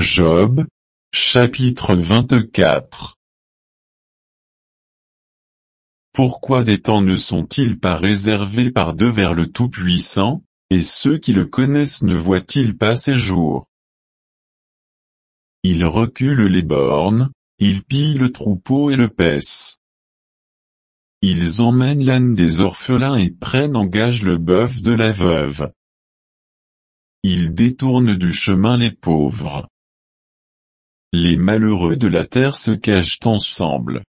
Job, chapitre 24. Pourquoi des temps ne sont-ils pas réservés par Dieu vers le Tout-Puissant, et ceux qui le connaissent ne voient-ils pas ses jours? Il recule les bornes, il pille le troupeau et le paisse. Ils emmènent l'âne des orphelins et prennent en gage le bœuf de la veuve. Ils détournent du chemin les pauvres. Les malheureux de la terre se cachent ensemble.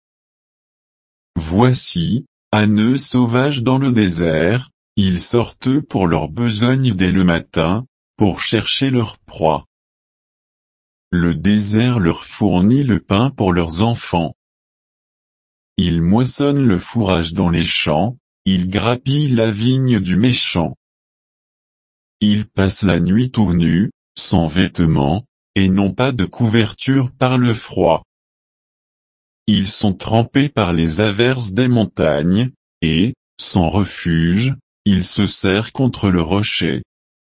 Voici, ânes sauvages dans le désert, ils sortent pour leur besogne dès le matin, pour chercher leur proie. Le désert leur fournit le pain pour leurs enfants. Ils moissonnent le fourrage dans les champs, ils grappillent la vigne du méchant. Ils passent la nuit tout nus, sans vêtements, et n'ont pas de couverture par le froid. Ils sont trempés par les averses des montagnes, et, sans refuge, ils se serrent contre le rocher.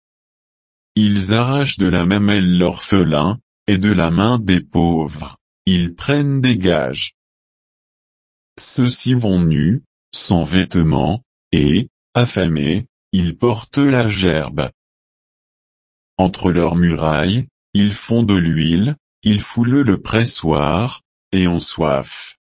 Ils arrachent de la mamelle l'orphelin, et de la main des pauvres, ils prennent des gages. Ceux-ci vont nus, sans vêtements, et, affamés, ils portent la gerbe. Entre leurs murailles, ils font de l'huile, ils foulent le pressoir, et ont soif.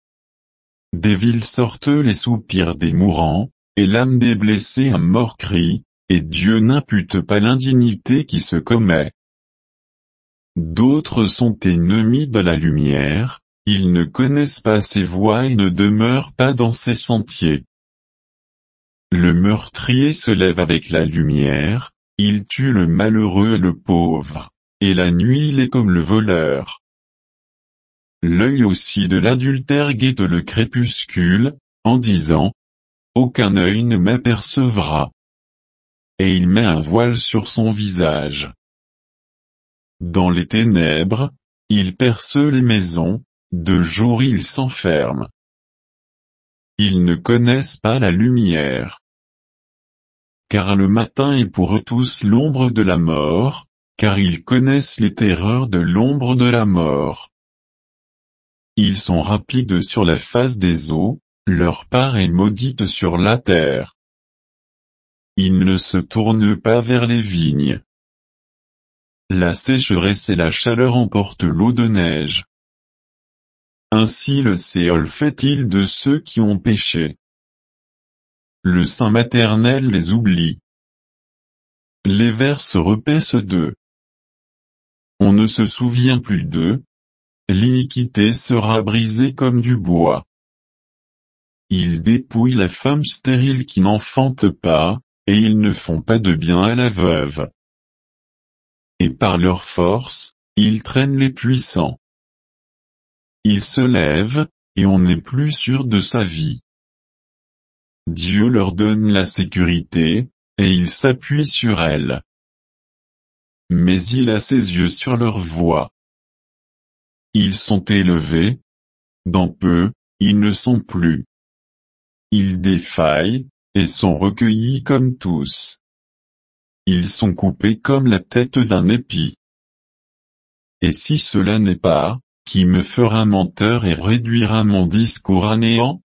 Des villes sortent les soupirs des mourants, et l'âme des blessés un mort crie, et Dieu n'impute pas l'indignité qui se commet. D'autres sont ennemis de la lumière, ils ne connaissent pas ses voies et ne demeurent pas dans ses sentiers. Le meurtrier se lève avec la lumière, il tue le malheureux et le pauvre, et la nuit il est comme le voleur. L'œil aussi de l'adultère guette le crépuscule, en disant « Aucun œil ne m'apercevra ». Et il met un voile sur son visage. Dans les ténèbres, il perce les maisons, de jour il s'enferme. Ils ne connaissent pas la lumière. Car le matin est pour eux tous l'ombre de la mort, car ils connaissent les terreurs de l'ombre de la mort. Ils sont rapides sur la face des eaux, leur part est maudite sur la terre. Ils ne se tournent pas vers les vignes. La sécheresse et la chaleur emportent l'eau de neige. Ainsi le Séol fait-il de ceux qui ont péché. Le sein maternel les oublie. Les vers se repaissent d'eux. On ne se souvient plus d'eux. L'iniquité sera brisée comme du bois. Ils dépouillent la femme stérile qui n'enfante pas, et ils ne font pas de bien à la veuve. Et par leur force, ils traînent les puissants. Ils se lèvent, et on n'est plus sûr de sa vie. Dieu leur donne la sécurité, et ils s'appuient sur elle. Mais il a ses yeux sur leur voie. Ils sont élevés. Dans peu, ils ne sont plus. Ils défaillent, et sont recueillis comme tous. Ils sont coupés comme la tête d'un épi. Et si cela n'est pas, qui me fera menteur et réduira mon discours à néant?